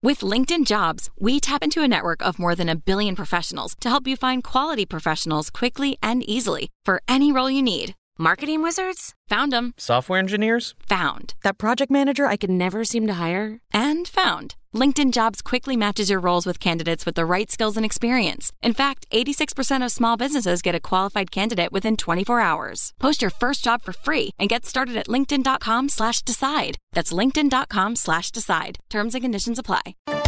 With LinkedIn Jobs, we tap into a network of more than 1 billion professionals to help you find quality professionals quickly and easily for any role you need. Marketing wizards? Found them. Software engineers? Found. That project manager I could never seem to hire? And found. LinkedIn Jobs quickly matches your roles with candidates with the right skills and experience. In fact, 86% of small businesses get a qualified candidate within 24 hours. Post your first job for free and get started at linkedin.com/decide. That's linkedin.com/decide. Terms and conditions apply.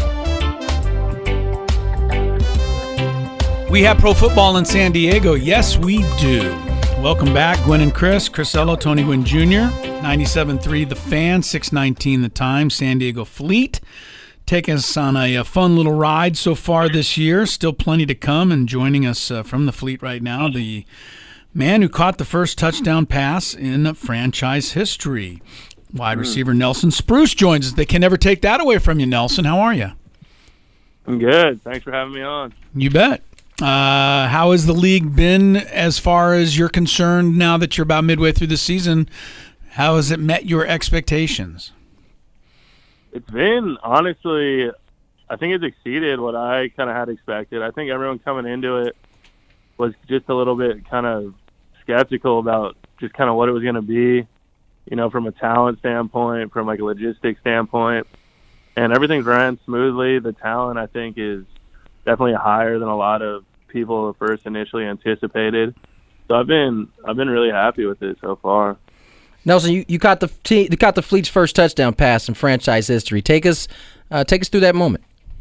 We have pro football in San Diego. Yes, we do. Welcome back, Gwen and Chris. Chris Ello, Tony Gwynn Jr., 97.3 The Fan, 619 The Time, San Diego Fleet. Taking us on a fun little ride so far this year. Still plenty to come, and joining us from the Fleet right now, the man who caught the first touchdown pass in franchise history. Wide receiver Nelson Spruce joins us. They can never take that away from you, Nelson. How are you? I'm good. Thanks for having me on. You bet. How has the league been as far as you're concerned now that you're about midway through the season? How has it met your expectations? It's been, honestly, I think it's exceeded what I kind of had expected. I think everyone coming into it was just a little bit kind of skeptical about just kind of what it was going to be, you know, from a talent standpoint, from like a logistics standpoint. And everything's ran smoothly. The talent, I think, is definitely higher than a lot of people first initially anticipated. So I've been really happy with it so far. Nelson, you caught the Fleet's first touchdown pass in franchise history. Take us through that moment.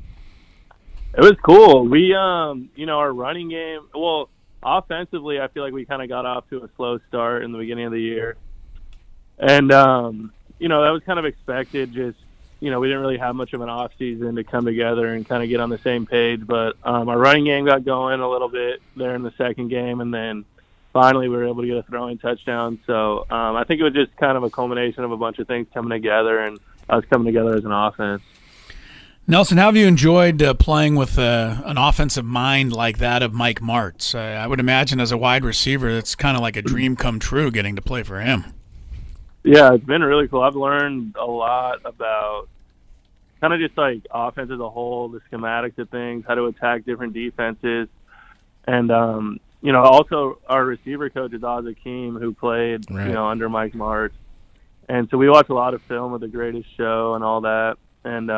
It was cool. We, our running game. Well, offensively, I feel like we kind of got off to a slow start in the beginning of the year, and that was kind of expected. Just we didn't really have much of an off season to come together and kind of get on the same page. But our running game got going a little bit there in the second game, and then finally we were able to get a throwing touchdown. So I think it was just kind of a culmination of a bunch of things coming together and us coming together as an offense. Nelson, how have you enjoyed playing with an offensive mind like that of Mike Martz? I would imagine as a wide receiver, it's kind of like a dream come true getting to play for him. Yeah, it's been really cool. I've learned a lot about kind of just like offense as a whole, the schematics of things, how to attack different defenses. And, also our receiver coach is Oz Hakeem, who played, under Mike Martz. And so we watch a lot of film of The Greatest Show and all that. And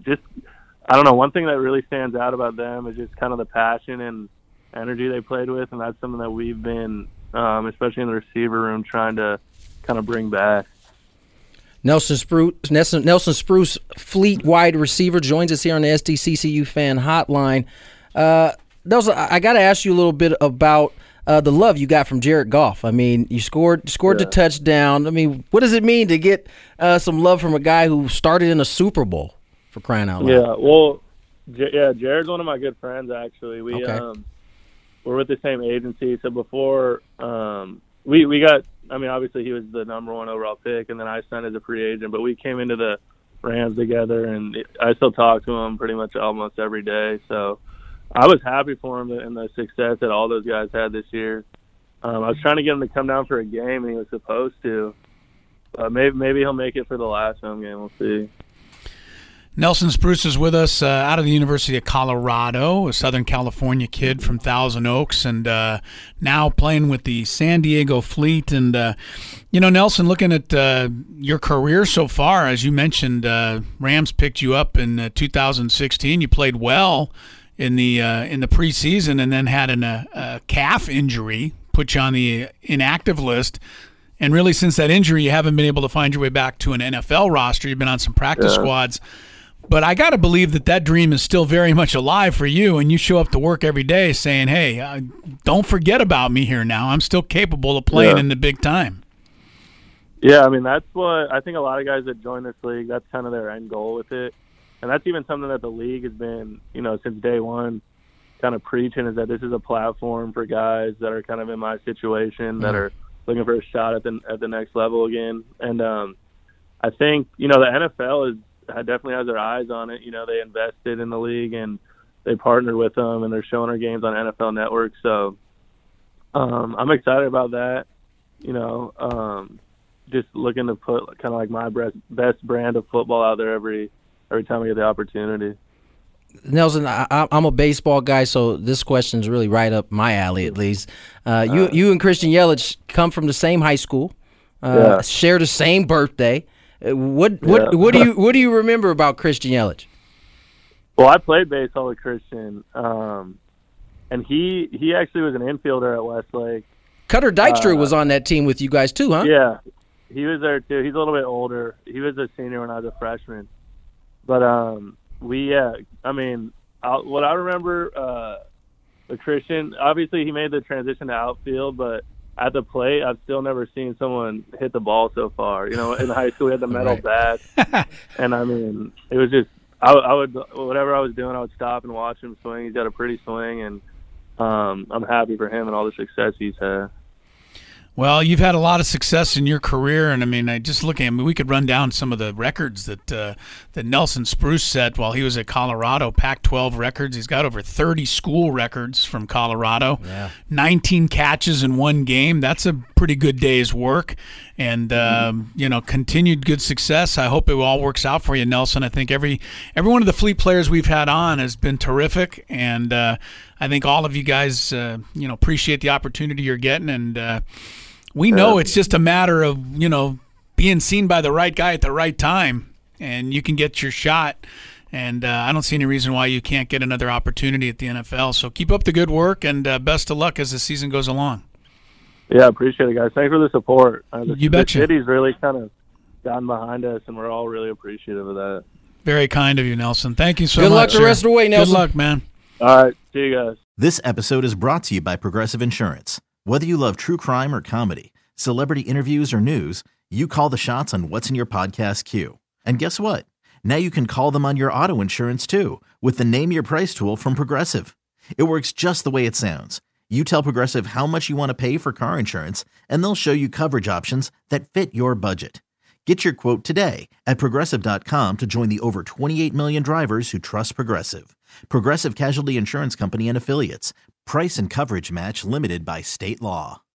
I don't know, one thing that really stands out about them is just kind of the passion and energy they played with. And that's something that we've been, especially in the receiver room, trying to kind of bring back. Nelson Spruce, Fleet wide receiver, joins us here on the SDCCU Fan Hotline. Nelson, I got to ask you a little bit about the love you got from Jared Goff. I mean, you scored the touchdown. I mean, what does it mean to get some love from a guy who started in a Super Bowl, for crying out loud? Yeah, well, Jared's one of my good friends, actually. We're with the same agency. So before we got – I mean, obviously he was the number one overall pick, and then I signed as a free agent. But we came into the Rams together, and I still talk to him pretty much almost every day. So I was happy for him and the success that all those guys had this year. I was trying to get him to come down for a game, and he was supposed to. But maybe he'll make it for the last home game. We'll see. Nelson Spruce is with us out of the University of Colorado, a Southern California kid from Thousand Oaks, and now playing with the San Diego Fleet. And, Nelson, looking at your career so far, as you mentioned, Rams picked you up in 2016. You played well in the preseason and then had a calf injury, put you on the inactive list. And really, since that injury, you haven't been able to find your way back to an NFL roster. You've been on some practice squads. But I got to believe that dream is still very much alive for you, and you show up to work every day saying, hey, don't forget about me here now. I'm still capable of playing in the big time. Yeah, I mean, that's what I think a lot of guys that join this league, that's kind of their end goal with it. And that's even something that the league has been, since day one, kind of preaching, is that this is a platform for guys that are kind of in my situation, that are looking for a shot at the next level again. And I think, the NFL definitely has their eyes on it. They invested in the league and they partnered with them, and they're showing our games on NFL Network. So I'm excited about that. Just looking to put kind of like my best brand of football out there every every time I get the opportunity. Nelson, I'm a baseball guy, so this question's really right up my alley, at least. You and Christian Yelich come from the same high school, share the same birthday. What do you remember about Christian Yelich? Well, I played baseball with Christian, and he actually was an infielder at Westlake. Cutter Dykstra was on that team with you guys too, huh? Yeah, he was there too. He's a little bit older. He was a senior when I was a freshman. But what I remember with Christian, obviously he made the transition to outfield, but at the plate, I've still never seen someone hit the ball so far. You know, in high school we had the metal bat, and I mean, it was just I would whatever I was doing, I would stop and watch him swing. He's got a pretty swing, and I'm happy for him and all the success he's had. Well, you've had a lot of success in your career, and I mean, we could run down some of the records that Nelson Spruce set while he was at Colorado. Pac-12 records. He's got over 30 school records from Colorado. Yeah. 19 catches in one game. That's a pretty good day's work, and continued good success. I hope it all works out for you, Nelson. I think every one of the Fleet players we've had on has been terrific, and I think all of you guys, appreciate the opportunity you're getting, and we know it's just a matter of, being seen by the right guy at the right time, and you can get your shot. And I don't see any reason why you can't get another opportunity at the NFL. So keep up the good work, and best of luck as the season goes along. Yeah, appreciate it, guys. Thanks for the support. You betcha. The city's really kind of gotten behind us, and we're all really appreciative of that. Very kind of you, Nelson. Thank you so much. Good luck the rest of the way, Nelson. Good luck, man. All right. See you guys. This episode is brought to you by Progressive Insurance. Whether you love true crime or comedy, celebrity interviews or news, you call the shots on what's in your podcast queue. And guess what? Now you can call them on your auto insurance too with the Name Your Price tool from Progressive. It works just the way it sounds. You tell Progressive how much you want to pay for car insurance, and they'll show you coverage options that fit your budget. Get your quote today at Progressive.com to join the over 28 million drivers who trust Progressive. Progressive Casualty Insurance Company and Affiliates. Price and coverage match limited by state law.